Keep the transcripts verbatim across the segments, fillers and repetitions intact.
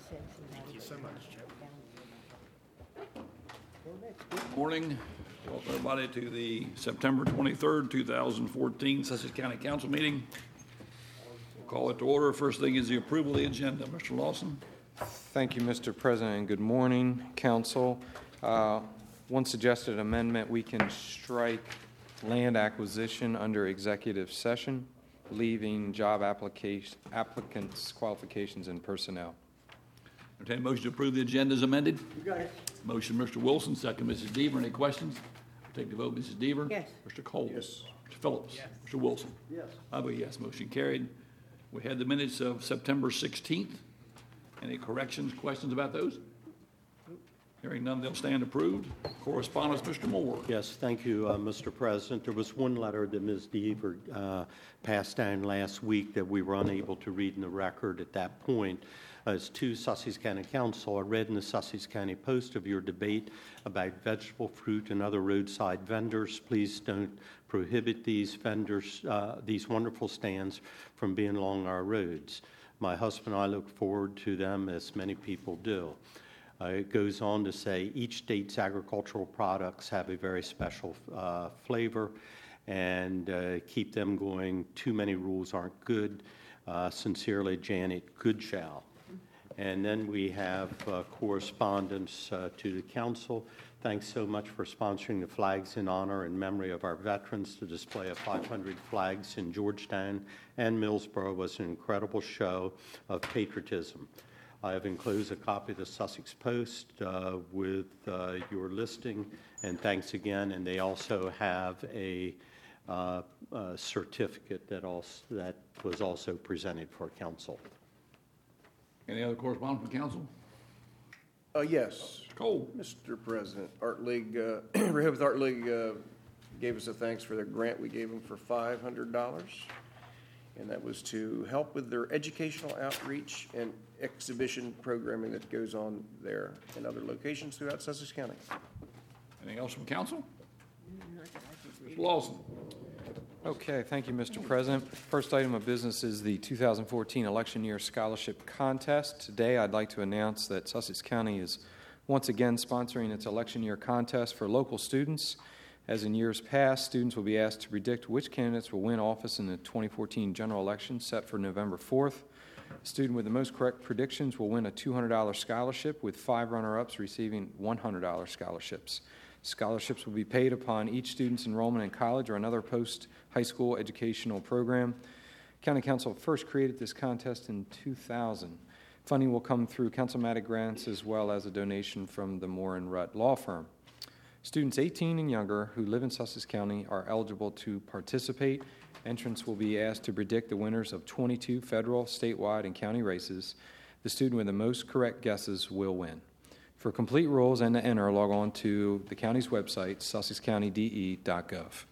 Thank you so much, Chip. Good morning. Welcome everybody to the September twenty-third, two thousand fourteen Sussex County Council meeting. We'll call it to order. First thing is the approval of the agenda. Mister Lawson. Thank you, Mister President, and good morning, Council. Uh, one suggested amendment, we can strike land acquisition under executive session, leaving job application, applicants, qualifications, and personnel. Entertain a motion to approve the agenda as amended. You got it. Motion, Mister Wilson. Second, Missus Deaver. Any questions? Take the vote, Missus Deaver. Yes. Mister Cole. Yes. Mister Phillips. Yes. Mister Wilson. Yes. I vote yes. Motion carried. We had the minutes of September sixteenth. Any corrections, questions about those? Hearing none, they'll stand approved. Correspondence, Mister Moore. Yes, thank you, uh, Mister President. There was one letter that Miz Deaver uh, passed down last week that we were unable to read in the record at that point. Uh, it's to Sussex County Council. I read in the Sussex County Post of your debate about vegetable, fruit, and other roadside vendors. Please don't prohibit these vendors, uh, these wonderful stands, from being along our roads. My husband and I look forward to them, as many people do. Uh, it goes on to say each state's agricultural products have a very special uh, flavor, and uh, keep them going. Too many rules aren't good. Uh, sincerely, Janet Goodshall. And then we have uh, correspondence uh, to the council. Thanks so much for sponsoring the Flags in Honor and Memory of Our Veterans. The display of five hundred flags in Georgetown and Millsboro was an incredible show of patriotism. I have enclosed a copy of the Sussex Post uh, with uh, your listing, and thanks again. And they also have a, uh, a certificate that, also, that was also presented for council. Any other correspondence from council? Uh, yes. Cole. Mister President, Art League, uh, Rehoboth Art League uh, gave us a thanks for their grant we gave them for five hundred dollars. And that was to help with their educational outreach and exhibition programming that goes on there and other locations throughout Sussex County. Anything else from council? Mister Lawson. Okay, thank you, Mister President. First item of business is the two thousand fourteen Election Year Scholarship Contest. Today, I'd like to announce that Sussex County is once again sponsoring its election year contest for local students. As in years past, students will be asked to predict which candidates will win office in the twenty fourteen general election set for November fourth. The student with the most correct predictions will win a two hundred dollars scholarship, with five runner-ups receiving one hundred dollars scholarships. Scholarships will be paid upon each student's enrollment in college or another post-high school educational program. County Council first created this contest in two thousand. Funding will come through councilmatic grants as well as a donation from the Moore and Rutt law firm. Students eighteen and younger who live in Sussex County are eligible to participate. Entrants will be asked to predict the winners of twenty-two federal, statewide, and county races. The student with the most correct guesses will win. For complete rules and to enter, log on to the county's website, sussex county d e dot gov.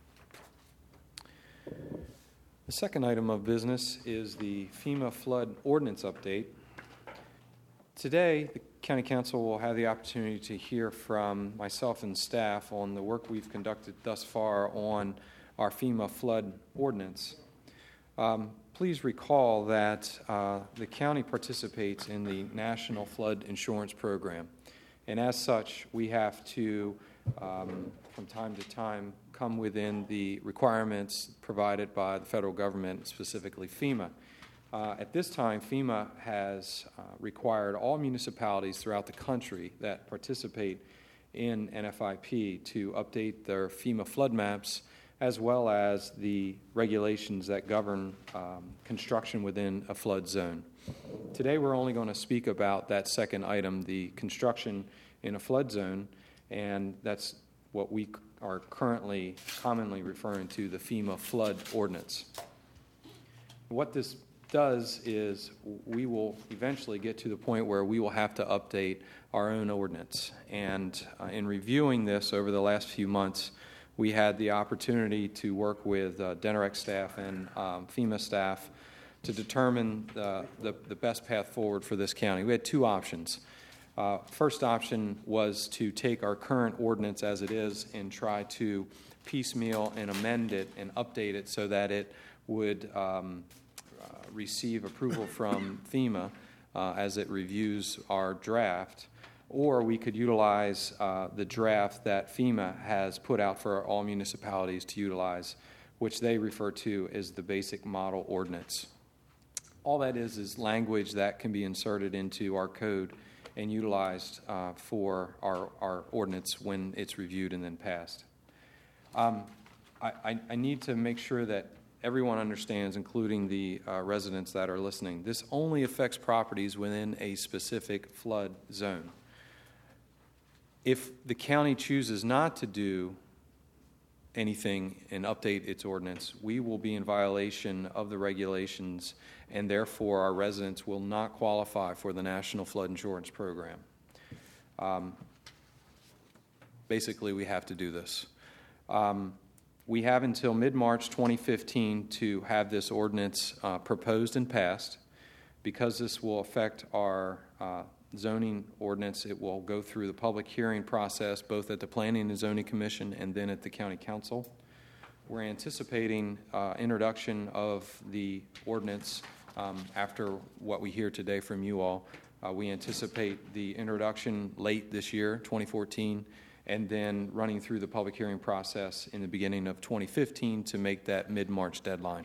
The second item of business is the FEMA flood ordinance update. Today, the County Council will have the opportunity to hear from myself and staff on the work we've conducted thus far on our FEMA flood ordinance. Um, please recall that uh, the county participates in the National Flood Insurance Program, and as such, we have to, um, from time to time, come within the requirements provided by the federal government, specifically FEMA. Uh, at this time, FEMA has uh, required all municipalities throughout the country that participate in N F I P to update their FEMA flood maps, as well as the regulations that govern um, construction within a flood zone. Today, we're only going to speak about that second item, the construction in a flood zone, and that's what we are currently commonly referring to, the FEMA flood ordinance. What this does is we will eventually get to the point where we will have to update our own ordinance. And uh, in reviewing this over the last few months, we had the opportunity to work with uh, DENEREC staff and um, FEMA staff to determine the, the, the best path forward for this county. We had two options. Uh, first option was to take our current ordinance as it is and try to piecemeal and amend it and update it so that it would um, uh, receive approval from FEMA uh, as it reviews our draft, or we could utilize uh, the draft that FEMA has put out for all municipalities to utilize, which they refer to as the basic model ordinance. All that is is language that can be inserted into our code and utilized uh, for our, our ordinance when it's reviewed and then passed. Um, I, I, I need to make sure that everyone understands, including the uh, residents that are listening, this only affects properties within a specific flood zone. If the county chooses not to do anything and update its ordinance, we will be in violation of the regulations, and therefore our residents will not qualify for the National Flood Insurance Program. Um, basically, we have to do this. Um, we have until mid-March twenty fifteen to have this ordinance uh, proposed and passed. Because this will affect our uh, zoning ordinance, it will go through the public hearing process both at the Planning and Zoning Commission and then at the County Council. We're anticipating uh, introduction of the ordinance um, after what we hear today from you all. Uh, we anticipate the introduction late this year, twenty fourteen, and then running through the public hearing process in the beginning of twenty fifteen to make that mid-March deadline.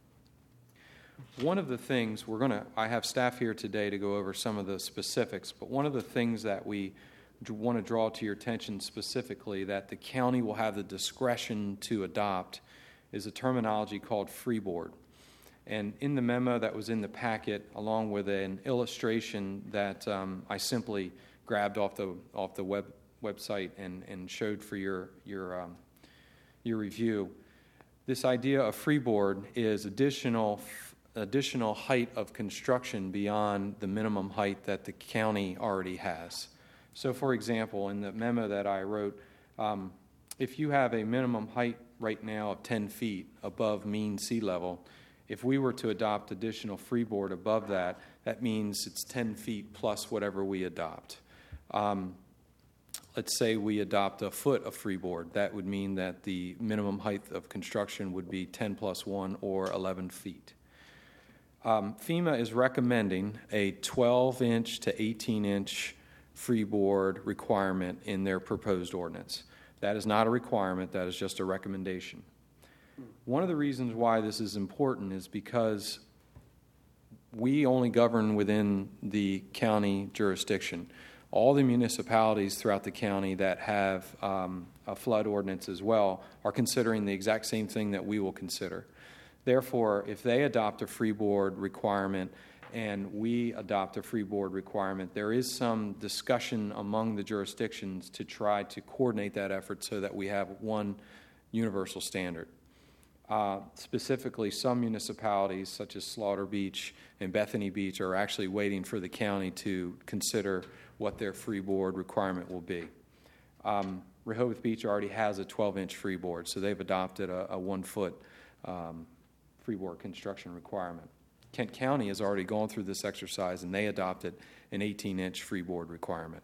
One of the things we're going to, I have staff here today to go over some of the specifics, but one of the things that we want to draw to your attention specifically that the county will have the discretion to adopt is a terminology called freeboard. And in the memo that was in the packet, along with an illustration that um, I simply grabbed off the off the web website and, and showed for your your um, your review, this idea of freeboard is additional additional height of construction beyond the minimum height that the county already has. So, for example, in the memo that I wrote, um, if you have a minimum height right now of ten feet above mean sea level, if we were to adopt additional freeboard above that, that means it's ten feet plus whatever we adopt. Um, let's say we adopt a foot of freeboard. That would mean that the minimum height of construction would be ten plus one or eleven feet. Um, FEMA is recommending a twelve inch to eighteen inch freeboard requirement in their proposed ordinance. That is not a requirement, that is just a recommendation. One of the reasons why this is important is because we only govern within the county jurisdiction. All the municipalities throughout the county that have um, a flood ordinance as well are considering the exact same thing that we will consider. Therefore, if they adopt a freeboard requirement and we adopt a freeboard requirement, there is some discussion among the jurisdictions to try to coordinate that effort so that we have one universal standard. Uh, specifically, some municipalities, such as Slaughter Beach and Bethany Beach, are actually waiting for the county to consider what their freeboard requirement will be. Um, Rehoboth Beach already has a twelve inch freeboard, so they've adopted a, a one-foot um, freeboard construction requirement. Kent County has already gone through this exercise, and they adopted an eighteen inch freeboard requirement.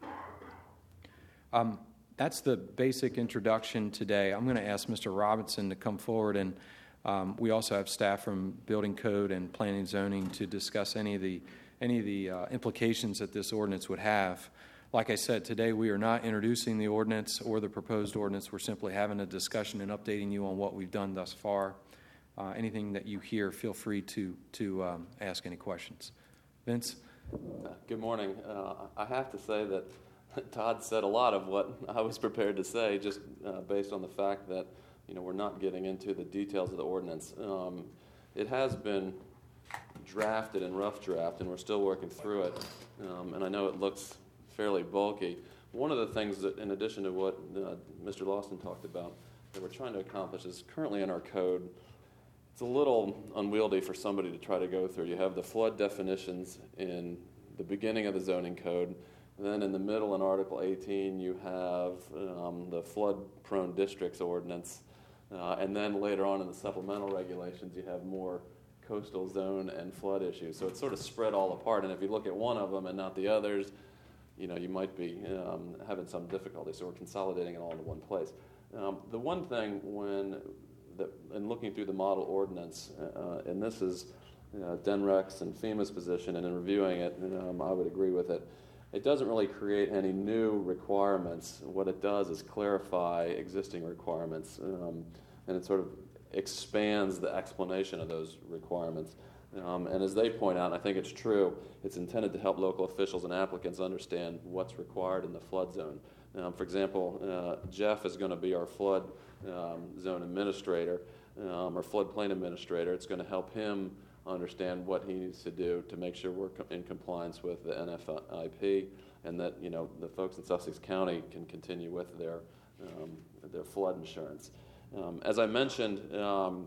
Um, that's the basic introduction today. I'm going to ask Mister Robinson to come forward, and um, we also have staff from Building Code and Planning and Zoning to discuss any of the any of the uh, implications that this ordinance would have. Like I said, today we are not introducing the ordinance or the proposed ordinance. We're simply having a discussion and updating you on what we've done thus far. Uh, anything that you hear, feel free to to um, ask any questions. Vince? Uh, good morning. Uh, I have to say that Todd said a lot of what I was prepared to say, just uh, based on the fact that you know we're not getting into the details of the ordinance. Um, it has been drafted in rough draft, and we're still working through it. Um, and I know it looks fairly bulky. One of the things that, in addition to what uh, Mister Lawson talked about, that we're trying to accomplish is currently in our code. It's a little unwieldy for somebody to try to go through. You have the flood definitions in the beginning of the zoning code. Then in the middle in Article eighteen, you have um, the flood-prone districts ordinance. Uh, and then later on in the supplemental regulations, you have more coastal zone and flood issues. So it's sort of spread all apart. And if you look at one of them and not the others, you know, you might be um, having some difficulty. So we're consolidating it all into one place. Um, the one thing when... That, and looking through the model ordinance, uh, and this is uh, DENREX and FEMA's position, and in reviewing it, um, I would agree with it. It doesn't really create any new requirements. What it does is clarify existing requirements, um, and it sort of expands the explanation of those requirements. Um, and as they point out, and I think it's true, it's intended to help local officials and applicants understand what's required in the flood zone. Um, for example, uh, Jeff is going to be our flood um, zone administrator, um, or floodplain administrator. It's going to help him understand what he needs to do to make sure we're in compliance with the N F I P, and that, you know, the folks in Sussex County can continue with their um, their flood insurance. Um, as I mentioned, um,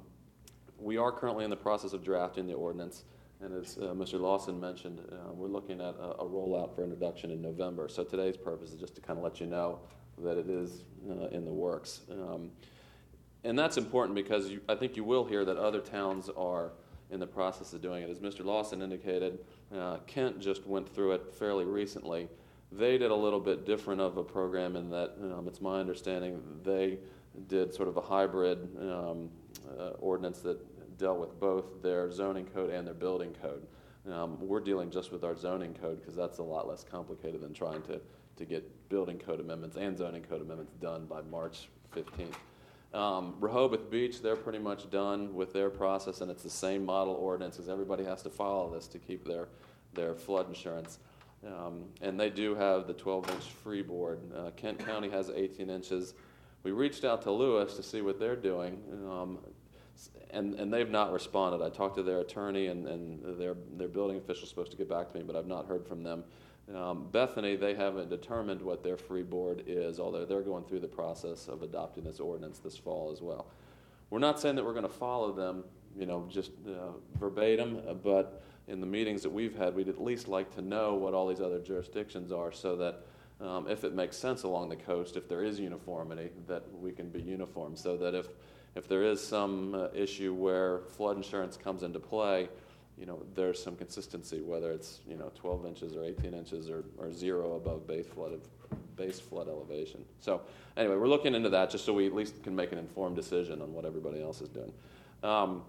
we are currently in the process of drafting the ordinance, and as uh, Mister Lawson mentioned, uh, we're looking at a, a rollout for introduction in November. So today's purpose is just to kind of let you know that it is uh, in the works. Um, and that's important because you, I think you will hear that other towns are in the process of doing it. As Mister Lawson indicated, uh, Kent just went through it fairly recently. They did a little bit different of a program in that, um, it's my understanding, they did sort of a hybrid um, uh, ordinance that dealt with both their zoning code and their building code. Um, we're dealing just with our zoning code because that's a lot less complicated than trying to, to get building code amendments and zoning code amendments done by March fifteenth. Um, Rehoboth Beach, they're pretty much done with their process, and it's the same model ordinance because everybody has to follow this to keep their, their flood insurance. Um, and they do have the twelve inch freeboard. Uh, Kent County has eighteen inches. We reached out to Lewis to see what they're doing, um, and, and they've not responded. I talked to their attorney, and, and their, their building official is supposed to get back to me, but I've not heard from them. Um, Bethany, they haven't determined what their freeboard is, although they're going through the process of adopting this ordinance this fall as well. We're not saying that we're going to follow them, you know, just uh, verbatim, uh, but in the meetings that we've had, we'd at least like to know what all these other jurisdictions are so that um, if it makes sense along the coast, if there is uniformity, that we can be uniform, so that if, if there is some uh, issue where flood insurance comes into play, you know, there's some consistency, whether it's, you know, twelve inches or eighteen inches or, or zero above base flood, base flood elevation. So anyway, we're looking into that just so we at least can make an informed decision on what everybody else is doing. Um,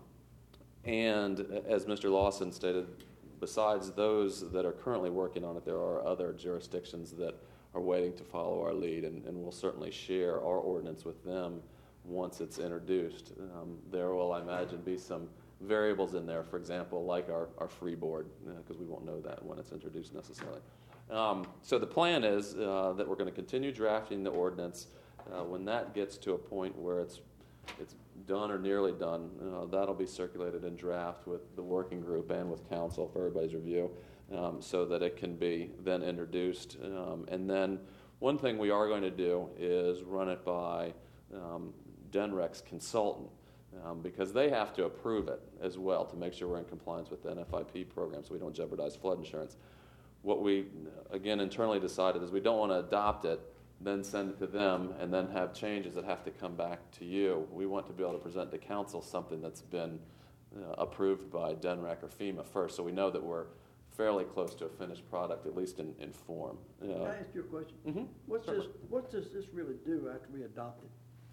and as Mister Lawson stated, besides those that are currently working on it, there are other jurisdictions that are waiting to follow our lead, and, and we'll certainly share our ordinance with them once it's introduced. Um, there will, I imagine, be some variables in there, for example, like our, our freeboard, because uh, we won't know that when it's introduced necessarily. Um, so the plan is uh, that we're going to continue drafting the ordinance. Uh, when that gets to a point where it's it's done or nearly done, uh, that'll be circulated in draft with the working group and with council for everybody's review, um, so that it can be then introduced. Um, and then one thing we are going to do is run it by um, DENREX consultant. Um, because they have to approve it as well to make sure we're in compliance with the N F I P program so we don't jeopardize flood insurance. What we, again, internally decided is we don't want to adopt it, then send it to them, and then have changes that have to come back to you. We want to be able to present to council something that's been uh, approved by DENREC or FEMA first, so we know that we're fairly close to a finished product, at least in, in form. Uh, Can I ask you a question? Mm-hmm. What's this, what does this really do after we adopt it?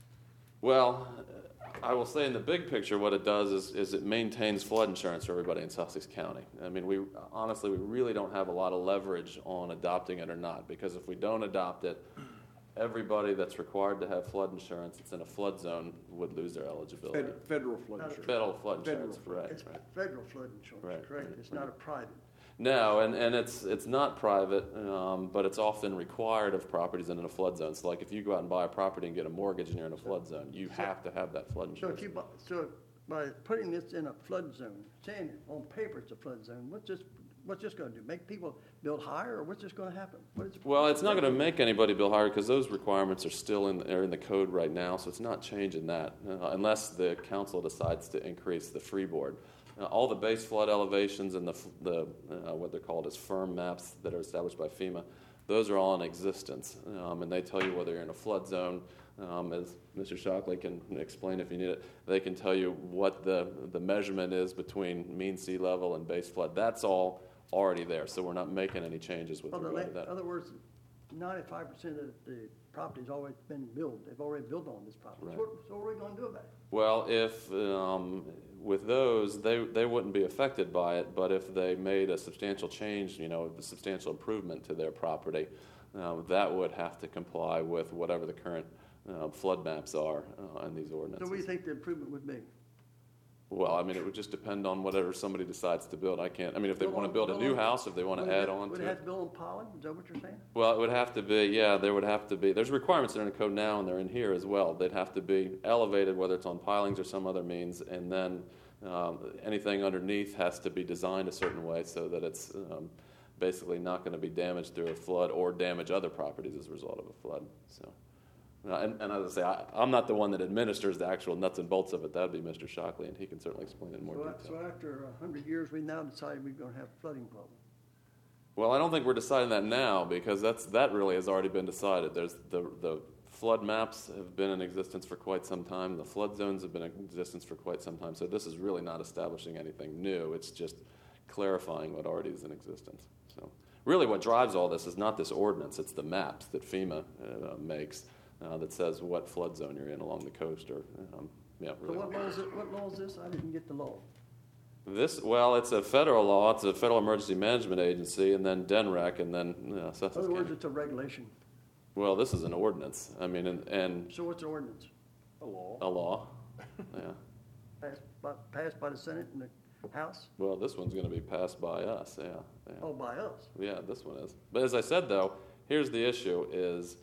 Well, I will say in the big picture, what it does is, is it maintains flood insurance for everybody in Sussex County. I mean, we honestly, we really don't have a lot of leverage on adopting it or not, because if we don't adopt it, everybody that's required to have flood insurance that's in a flood zone would lose their eligibility. Fed- Federal flood Not a- insurance. Federal flood Federal insurance, flood. right, It's right. federal flood insurance, Right, correct? right, It's not a private. No, and, and it's it's not private, um, but it's often required of properties in a flood zone. So like if you go out and buy a property and get a mortgage and you're in a flood zone, you have to have that flood So insurance. if you, bu- so by putting this in a flood zone, saying on paper it's a flood zone, what's this, what's this gonna do? Make people build higher, or what's this gonna happen? What is? Well, it's not going to make anybody build higher because those requirements are still in, are in the code right now, so it's not changing that uh, unless the council decides to increase the freeboard. Uh, all the base flood elevations and the, f- the uh, what they're called as firm maps that are established by FEMA, those are all in existence, um, and they tell you whether you're in a flood zone. Um, as Mister Shockley can explain if you need it, they can tell you what the, the measurement is between mean sea level and base flood. That's all already there, so we're not making any changes with Well, the regard to la- that. In other words, ninety-five percent of the property's already been built. They've already built on this property. Right. So what, so what are we gonna do about it? Well, if um, with those, they, they wouldn't be affected by it, but if they made a substantial change, you know, a substantial improvement to their property, um, that would have to comply with whatever the current uh, flood maps are uh, in these ordinances. So what do you think the improvement would be? Well, I mean, it would just depend on whatever somebody decides to build. I can't, I mean, if they Build want to on- build a build new on- house, if they want Would to it add have- on Would to it it. have to build on pollen? Is that what you're saying? Well, it would have to be, yeah, there would have to be, there's requirements that are in the code now and they're in here as well. They'd have to be elevated, whether it's on pilings or some other means, and then um, anything underneath has to be designed a certain way so that it's um, basically not going to be damaged through a flood or damage other properties as a result of a flood. So, uh, and, and as I say, I, I'm not the one that administers the actual nuts and bolts of it. That would be Mister Shockley, and he can certainly explain it in more So, detail. so after a hundred years, we now decided we're gonna have a flooding problem. Well, I don't think we're deciding that now because that's that really has already been decided. There's the the flood maps have been in existence for quite some time. The flood zones have been in existence for quite some time. So this is really not establishing anything new. It's just clarifying what already is in existence. So really, what drives all this is not this ordinance. It's the maps that FEMA uh, makes uh, that says what flood zone you're in along the coast or um, yeah. So Really. what law is it, what law is this? I didn't get the law. This, well, it's a federal law. It's a Federal Emergency Management Agency, and then D N R E C, and then uh, Sussex In other words, County. it's a regulation. Well, this is an ordinance. I mean, and, and So what's an ordinance? A law. a law. Yeah. Passed by, passed by the Senate and the House? Well, this one's going to be passed by us. Yeah. Yeah. Oh, by us. Yeah, this one is. But as I said, though, here's the issue: is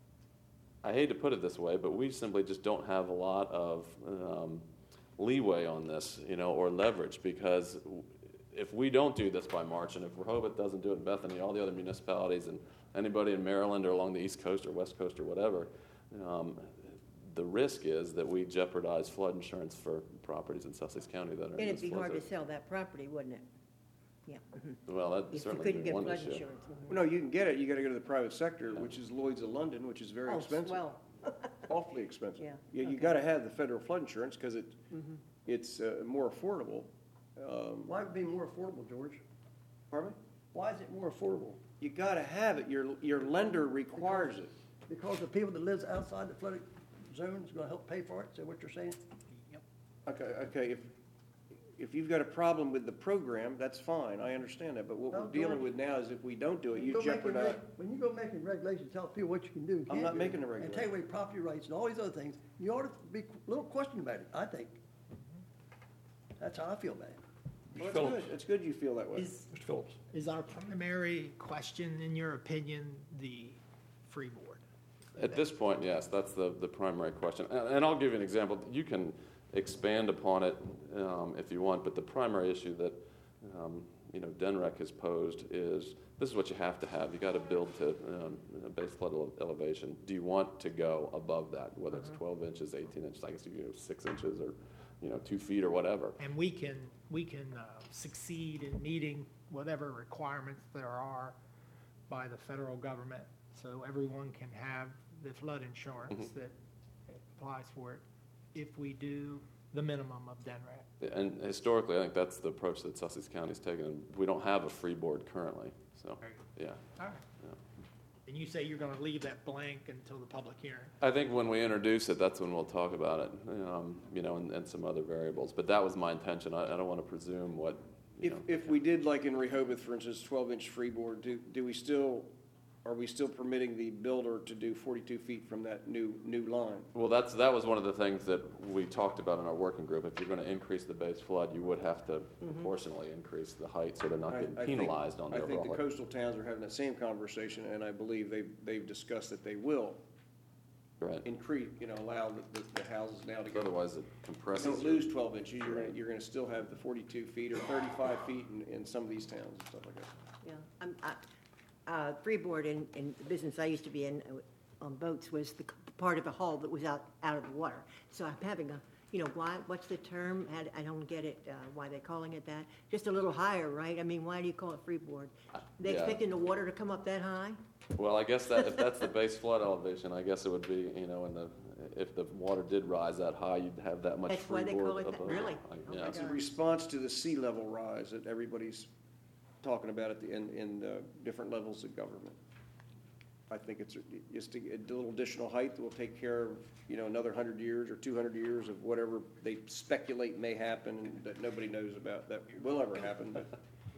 I hate to put it this way, but we simply just don't have a lot of um, leeway on this, you know, or leverage because if we don't do this by March, and if Rehoboth doesn't do it in Bethany, all the other municipalities and anybody in Maryland or along the East Coast or West Coast or whatever, um, the risk is that we jeopardize flood insurance for properties in Sussex County that are And in it'd this be flood hard to zone. sell that property, wouldn't it? Yeah. mhm. Well, that If you certainly couldn't be get one flood issue. insurance. mhm. Well, no, you can get it. You got to go to the private sector, which is Lloyd's of London, which is very Oh, expensive. swell. Awfully expensive. Yeah, Yeah, you okay. got to have the federal flood insurance because it, Mhm. it's uh, more affordable. Um, Why would it be more affordable, George? Pardon me? Why is it more affordable? You got to have it. Your, your lender requires it. Because the people that lives outside the flooded zone is gonna help pay for it? Is that what you're saying? Okay, okay, if, if you've got a problem with the program, that's fine, I understand that, but what No, we're dealing George. with now is if we don't do it, When you go making jeopardize. reg- When you go making regulations, tell people what you can do and I'm can't not do, making a and take regulation. away property rights and all these other things, you ought to be a little questioned about it, I think. That's how I feel about it. Well, that's Phillips. good, it's good you feel that way. Is, Mister Phillips. is our primary question, in your opinion, the free board? At this point, yes, that's the, the primary question. And, and I'll give you an example. You can expand upon it um, if you want, but the primary issue that um, you know D N R E C has posed is this is what you have to have. You got to build to um, a base flood ele- elevation. Do you want to go above that, whether it's twelve inches, eighteen inches, I guess you go six inches or you know two feet or whatever? And we can, we can uh, succeed in meeting whatever requirements there are by the federal government, so everyone can have the flood insurance Mhm. that applies for it if we do the minimum of D N R E C. And historically, I think that's the approach that Sussex County's taken. We don't have a free board currently, so Very yeah. All right. Yeah. And you say you're gonna leave that blank until the public hearing? I think when we introduce it, that's when we'll talk about it, um, you know, and, and some other variables. But that was my intention. I, I don't want to presume what, you If, know. if we did like in Rehoboth, for instance, twelve inch freeboard, do, do we still, are we still permitting the builder to do forty-two feet from that new, new line? Well, that's, that was one of the things that we talked about in our working group. If you're going to increase the base flood, you would have to proportionally increase the height so they're not I- getting I think- penalized on the I think overall the height. coastal towns are having that same conversation, and I believe they've, they've discussed that they will Right. increase, you know, allow the, the, the houses now to go. Otherwise, it You compresses. don't your- lose twelve inches, you're gonna, you're gonna still have the forty-two feet or thirty-five feet in, in some of these towns and stuff like that. Yeah, I'm, I, uh, Freeboard in, in the business I used to be in uh, on boats was the c- part of the hull that was out, out of the water. So I'm having a, you know, why, what's the term? I, I don't get it, uh, why they're calling it that. Just a little higher, right? I mean, why do you call it freeboard? They yeah. expecting the water to come up that high? Well, I guess that, if that's the base flood elevation, I guess it would be, you know, in the, if the water did rise that high, you'd have that much That's why they freeboard call it that? above. Really? I- Oh Yeah. my It's a God. response to the sea level rise that everybody's talking about at the, in, in, uh, different levels of government. I think it's just a, a little additional height that will take care of, you know, another hundred years or two hundred years of whatever they speculate may happen that nobody knows about, that will ever happen, but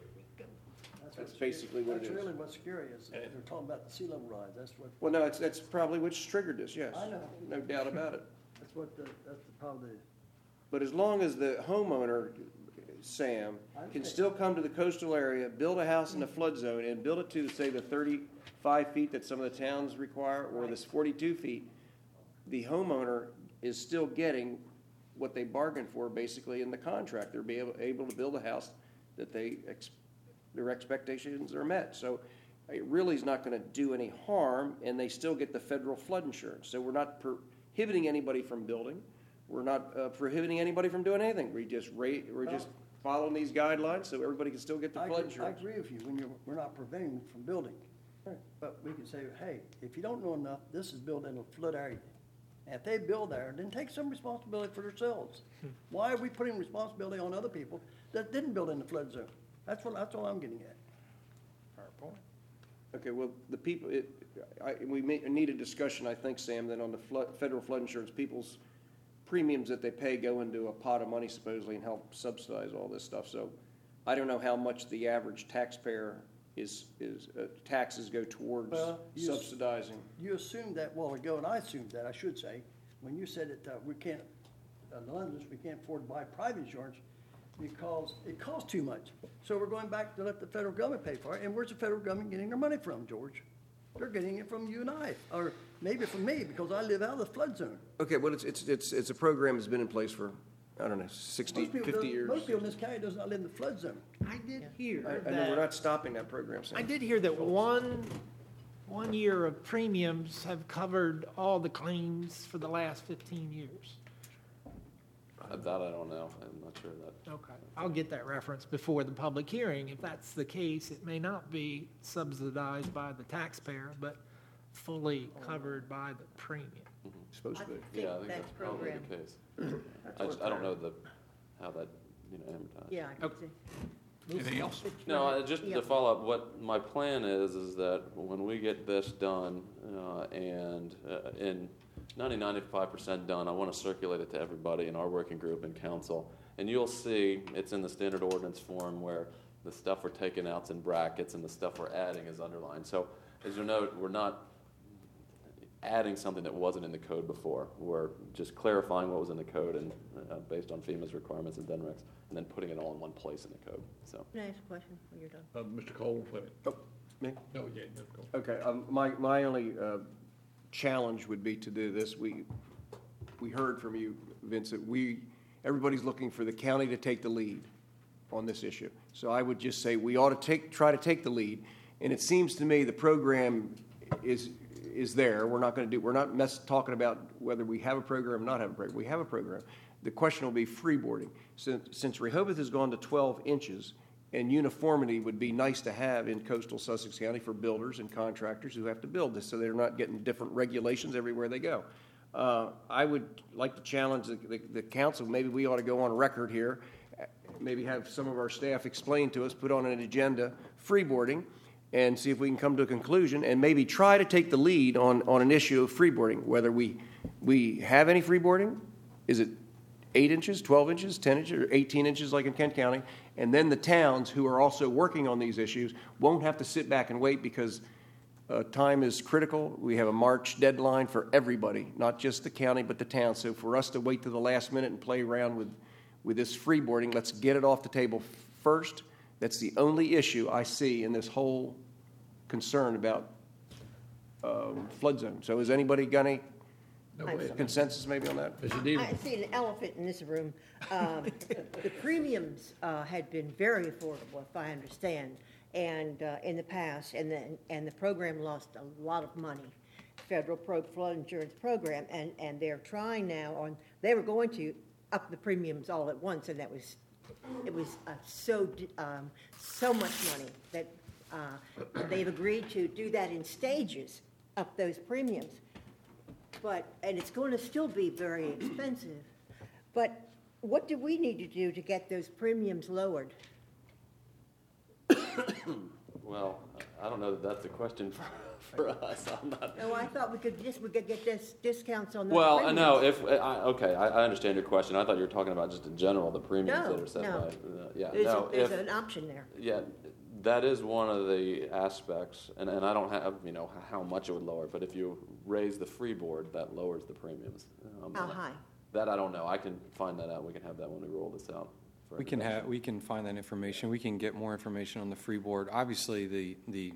that's what's- basically what it is. That's really what's scary, is that they're talking about the sea level rise, that's what, Well, no, it's, that's probably what's triggered this, yes. I know. No doubt about it. that's what the, that's the, probably, But as long as the homeowner, Sam, I can understand. still come to the coastal area, build a house in a flood zone, and build it to, say, the thirty-five feet that some of the towns require, or this forty-two feet, the homeowner is still getting what they bargained for, basically, in the contract. They're be able, able to build a house that they, ex- their expectations are met. So it really is not gonna do any harm, and they still get the federal flood insurance. So we're not prohibiting anybody from building. We're not uh, prohibiting anybody from doing anything. We just rate, we're just following these guidelines so everybody can still get the I flood agree, I insurance. agree with you, when you're, we're not preventing them from building. But we can say, hey, if you don't know enough, this is built in a flood area. And if they build there, then take some responsibility for themselves. Why are we putting responsibility on other people that didn't build in the flood zone? That's what, that's all I'm getting at. Fair point. Okay, well, the people, it, I, we may, need a discussion, I think, Sam, that on the flood, federal flood insurance, people's premiums that they pay go into a pot of money supposedly and help subsidize all this stuff. So I don't know how much the average taxpayer is, is, uh, taxes go towards Well, you s- subsidizing. You assumed that a while ago, and I assumed that, I should say, when you said that uh, we can't, uh, the Londoners, we can't afford to buy private insurance because it costs too much. So we're going back to let the federal government pay for it. And where's the federal government getting their money from, George? They're getting it from you and I, or maybe from me, because I live out of the flood zone. Okay, well, it's, it's, it's, it's a program that's been in place for, I don't know, sixty, Most people fifty don't- years. Most people in this county does not live in the flood zone. I did hear I, I know we're that, not stopping that program, Sam. I did hear that one, one year of premiums have covered all the claims for the last fifteen years. Uh, That I don't know. I'm not sure that. Okay, I'll get that reference before the public hearing. If that's the case, it may not be subsidized by the taxpayer, but fully covered by the premium. Supposed to be. think Yeah, I think that's that's probably program. the case. I just, I don't know the, how that, you know, amortized. Yeah, I could say. Anything else? No, uh, just Yeah. to follow up, what my plan is, is that when we get this done, uh, and, uh, in ninety, ninety-five percent done, I want to circulate it to everybody in our working group and council. And you'll see, it's in the standard ordinance form where the stuff we're taking out's in brackets and the stuff we're adding is underlined. So, as you note, we're not adding something that wasn't in the code before. We're just clarifying what was in the code and, uh, based on FEMA's requirements and DENREC's, and then putting it all in one place in the code, so. Can I ask a question when you're done? Uh, Mister Cole, wait a minute. Oh, me? No, yeah, Mister Cole. Okay, um, my, my only, uh, challenge would be to do this. We, we heard from you, Vincent, we, everybody's looking for the county to take the lead on this issue. So I would just say we ought to take, try to take the lead. And it seems to me the program is, is there. We're not gonna do, we're not mess, talking about whether we have a program or not have a program. We have a program. The question will be freeboarding. Since, since Rehoboth has gone to twelve inches, and uniformity would be nice to have in coastal Sussex County for builders and contractors who have to build this, so they're not getting different regulations everywhere they go. Uh, I would like to challenge the, the, the council, maybe we ought to go on record here, uh, maybe have some of our staff explain to us, put on an agenda, freeboarding, and see if we can come to a conclusion, and maybe try to take the lead on, on an issue of freeboarding, whether we, we have any freeboarding, is it eight inches, twelve inches, ten inches, or eighteen inches like in Kent County, and then the towns who are also working on these issues won't have to sit back and wait because uh, time is critical. We have a March deadline for everybody, not just the county, but the town. So for us to wait to the last minute and play around with, with this freeboarding, let's get it off the table first. That's the only issue I see in this whole concern about um, flood zone. So has anybody got any No, go ahead. consensus maybe on that? Mister Deaver. I see an elephant in this room. Um, The premiums uh, had been very affordable, if I understand, and uh, in the past, and then, and the program lost a lot of money, federal pro flood insurance program, and, and they're trying now on, they were going to up the premiums all at once, and that was, it was uh, so, um, so much money that uh, they've agreed to do that in stages, up those premiums. But, and it's going to still be very expensive. But what do we need to do to get those premiums lowered? Well, I don't know that that's a question for, for us. I'm not. No, I thought we could just, we could get this discounts on the. Well, I premiums. know if, I, okay, I, I understand your question. I thought you were talking about just in general, the premiums No, that are set no. by, uh, yeah, There's, no. a- there's if- an option there. Yeah, that is one of the aspects, and, and I don't have, you know, how much it would lower, but if you raise the freeboard, that lowers the premiums. Um, How high? That I don't know. I can find that out. We can have that when we roll this out. for We can everybody. have, we can find that information. We can get more information on the freeboard. Obviously, the, the,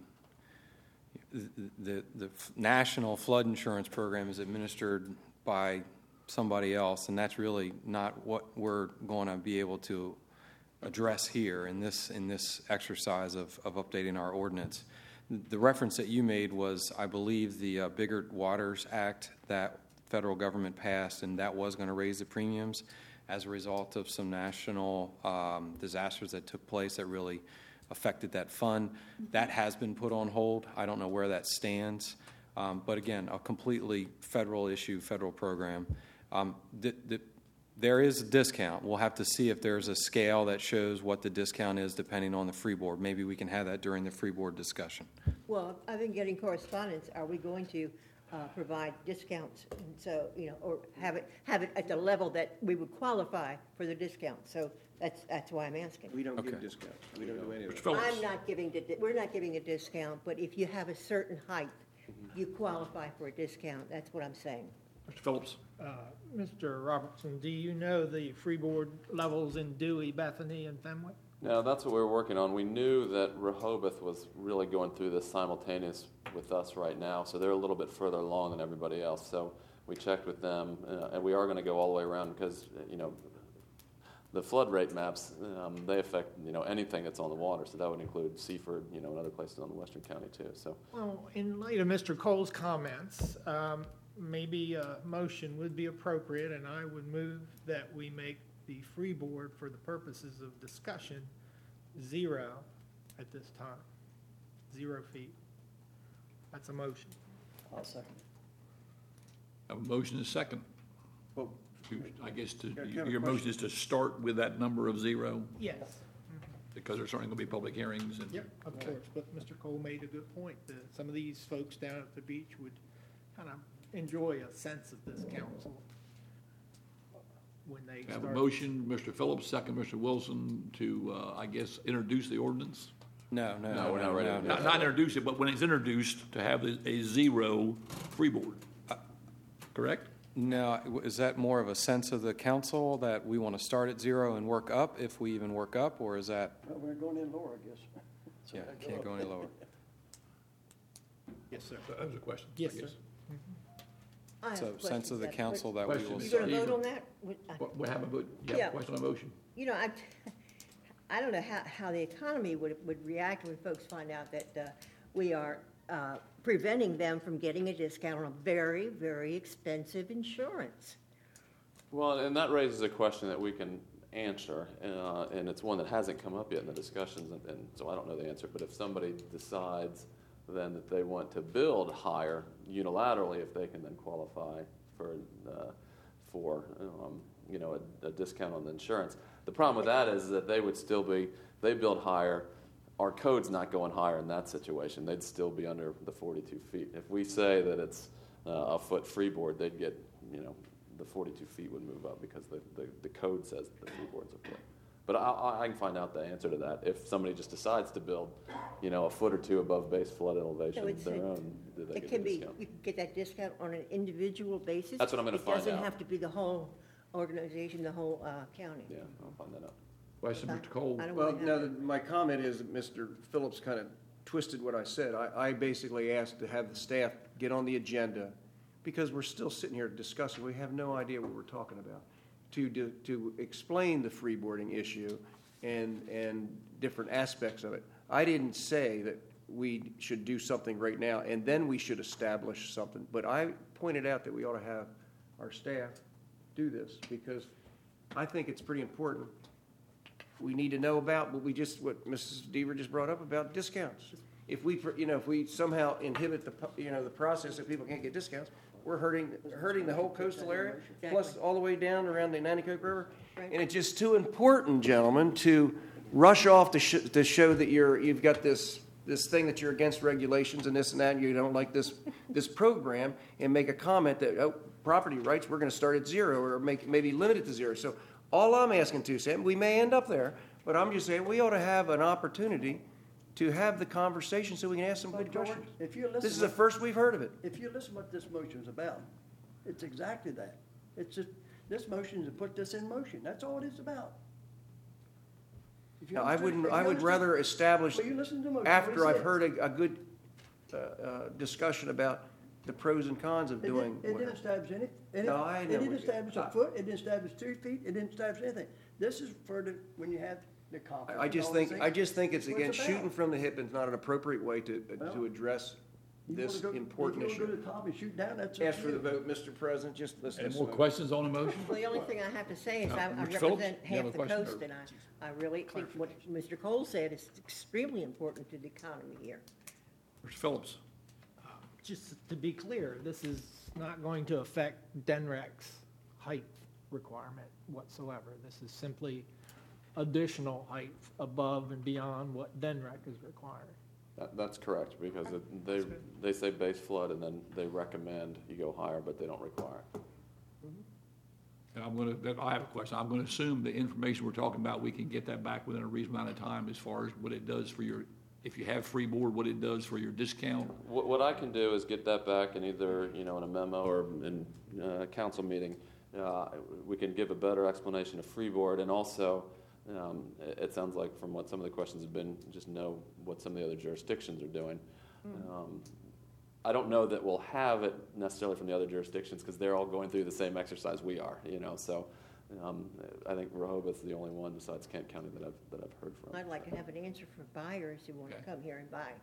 the, the national flood insurance program is administered by somebody else, and that's really not what we're going to be able to address here in this, in this exercise of, of updating our ordinance. The reference that you made was, I believe, the uh, Bigger Waters Act that federal government passed, and that was going to raise the premiums as a result of some national um, disasters that took place that really affected that fund. That has been put on hold. I don't know where that stands. Um, but again, a completely federal issue, federal program. Um, the, the, there is a discount. We'll have to see if there's a scale that shows what the discount is depending on the freeboard. Maybe we can have that during the freeboard discussion. Well, I've been getting correspondence. Are we going to uh, provide discounts? And so, you know, or have it, have it at the level that we would qualify for the discount? So that's, that's why I'm asking. We don't give Okay. discounts. We don't do any of Mister that. Phillips? I'm not giving, the we're not giving a discount, but if you have a certain height, you qualify for a discount. That's what I'm saying. Mister Phillips? Uh, Mister Robertson, do you know the freeboard levels in Dewey, Bethany, and Fenwick? No, that's what we were working on. We knew that Rehoboth was really going through this simultaneous with us right now, so they're a little bit further along than everybody else. So we checked with them, uh, and we are going to go all the way around because, you know, the flood rate maps, um, they affect, you know, anything that's on the water. So that would include Seaford, you know, and other places on the western county too. So Well, in light of Mister Cole's comments, um, maybe a motion would be appropriate, and I would move that we make the freeboard for the purposes of discussion zero at this time. Zero feet. That's a motion. I'll second. Have a motion and a second. Well, To- I guess to, Yeah, you have a your motion question. is to start with that number of zero, Yes. because there's certainly going to be public hearings and. Yep, of course, but Mister Cole made a good point, that some of these folks down at the beach would kind of enjoy a sense of this council when they Have start. a motion, Mister Phillips, second, Mister Wilson, to, uh, I guess, introduce the ordinance. No, no, No, we're not ready to do Not, not introduce it, but when it's introduced, to have a, a zero freeboard. Correct? No, is that more of a sense of the council that we want to start at zero and work up, if we even work up, or is that, Well, we're going in lower, I guess. So yeah, I can't go any lower? Yes, sir. That was a question. I Yes, sir. guess. I have So questions sense of the that- council that we will. Question. You going to vote on that? Would- I- What, what happened, but, you have Yeah. a question on the motion? You know, I, I don't know how, how the economy would, would react when folks find out that uh, we are uh, preventing them from getting a discount on a very, very expensive insurance. well, and that raises a question that we can answer, uh, and it's one that hasn't come up yet in the discussions, and, and so I don't know the answer. But if somebody decides then that they want to build higher unilaterally, if they can then qualify for uh, for um, you know a, a discount on the insurance. The problem with that is that they would still be they build higher. Our code's not going higher in that situation. They'd still be under the forty-two feet. If we say that it's uh, a foot freeboard, they'd get, you know, the forty-two feet would move up because the, the, the code says the freeboard's a foot. But I, I, I can find out the answer to that. If somebody just decides to build, you know, a foot or two above base flood elevation So of it's their a- own, do they It get can a be, discount? you can get that discount on an individual basis. That's what I'm gonna find It doesn't out. have to be the whole organization, the whole uh, county. Yeah, I'll find that out. Question, Mister Cole? I don't Well, want to now, have the- my comment is that Mister Phillips kind of twisted what I said. I, I basically asked to have the staff get on the agenda, because we're still sitting here discussing, we have no idea what we're talking about, to, do- to explain the freeboarding issue and, and different aspects of it. I didn't say that we should do something right now, and then we should establish something, but I pointed out that we ought to have our staff do this, because I think it's pretty important. We need to know about what we just, what Missus Deaver just brought up about discounts. If we, you know, if we somehow inhibit the, pu- you know, the process that people can't get discounts, we're hurting, hurting the whole coastal area, plus Exactly. all the way down around the Nanticoke River. Right. And it's just too important, gentlemen, to rush off to, sh- to show that you're, you've got this, this thing that you're against regulations and this and that, and you don't like this, this program, and make a comment that, oh, property rights, we're going to start at zero, or make, maybe limit it to zero. So all I'm asking to, Sam, we may end up there, but I'm just saying we ought to have an opportunity to have the conversation so we can ask some good George, questions. if you listen. This is the first we've heard of it. If you listen what this motion is about, it's exactly that. It's just, this motion is to put this in motion. That's all it is about. If you Now, I understood- wouldn't, if you I would understood- rather establish, Well, you listen to the motion, what after it I've says. heard a, a good uh, uh, discussion about the pros and cons of It doing. didn't, it didn't establish any, it No, I didn't, know it didn't what you- establish I- a foot, it didn't establish two feet, it didn't establish anything. This is for the, when you have the conference. I I and just all think, these I things. just think it's, That's what again, about. shooting from the hip is not an appropriate way to, uh, Well, to address You this wanna go- important If you issue. want to go to the top and shoot down, that's up Ask to for the you. vote, Mister President, just listen. Any to more some- questions on the motion? Well, the only thing I have to say is No, I I Mister Phillips, represent you have half a the question? coast, and I, I really think what Mister Cole said is extremely important to the economy here. Mister Phillips? Just to be clear, this is not going to affect D N R E C's height requirement whatsoever. This is simply additional height above and beyond what D N R E C is requiring. That, that's correct, because it, they, they say base flood, and then they recommend you go higher, but they don't require it. And I'm gonna, that- I have a question. I'm gonna assume the information we're talking about, we can get that back within a reasonable amount of time as far as what it does for your, if you have free board, what it does for your discount. What, what I can do is get that back in either, you know, in a memo or in a council meeting. Uh, we can give a better explanation of freeboard, and also, um, it, it sounds like from what some of the questions have been, just know what some of the other jurisdictions are doing. Um, I don't know that we'll have it necessarily from the other jurisdictions, because they're all going through the same exercise we are, you know, so, um, I think Rehoboth's the only one besides Kent County that I've, that I've heard from. I'd like to have an answer for buyers who want to Okay. come here and buy.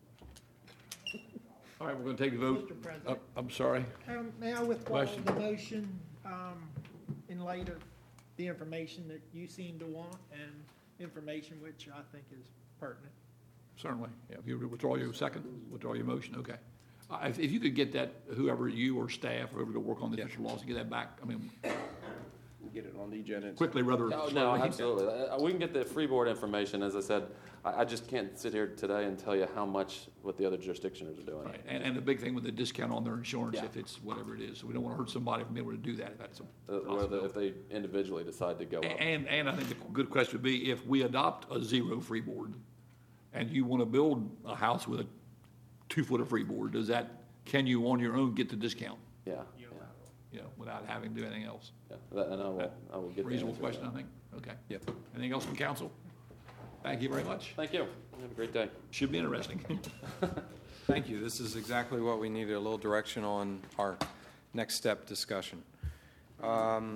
All right, we're gonna take the vote. Mister President. Uh, I'm sorry. Um, May I withdraw Question. the motion um, in light of the information that you seem to want and information which I think is pertinent? Certainly. Yeah, if you withdraw your second, withdraw your motion, okay. Uh, If, if you could get that, whoever, you or staff, whoever to work on this, Mister Lawson, get that back, I mean, Get it on the agenda. quickly rather. No, no, absolutely. Uh, We can get the freeboard information. As I said, I, I just can't sit here today and tell you how much what the other jurisdictions are doing. Right, and, and the big thing with the discount on their insurance, Yeah. if it's whatever it is, so we don't wanna hurt somebody from being able to do that, if that's a Uh, whether if possibility. they individually decide to go up. And, and I think the good question would be, if we adopt a zero freeboard, and you wanna build a house with a two-foot of freeboard, does that, can you on your own get the discount, Yeah, yeah, you know, without having to do anything else? yeah. That- And I will, I will get the Reasonable answer to question, that. I think, okay. Yep. Anything else from council? Thank you very much. Thank you. Have a great day. Should be interesting. Thank you. This is exactly what we needed, a little direction on our next step discussion. Um,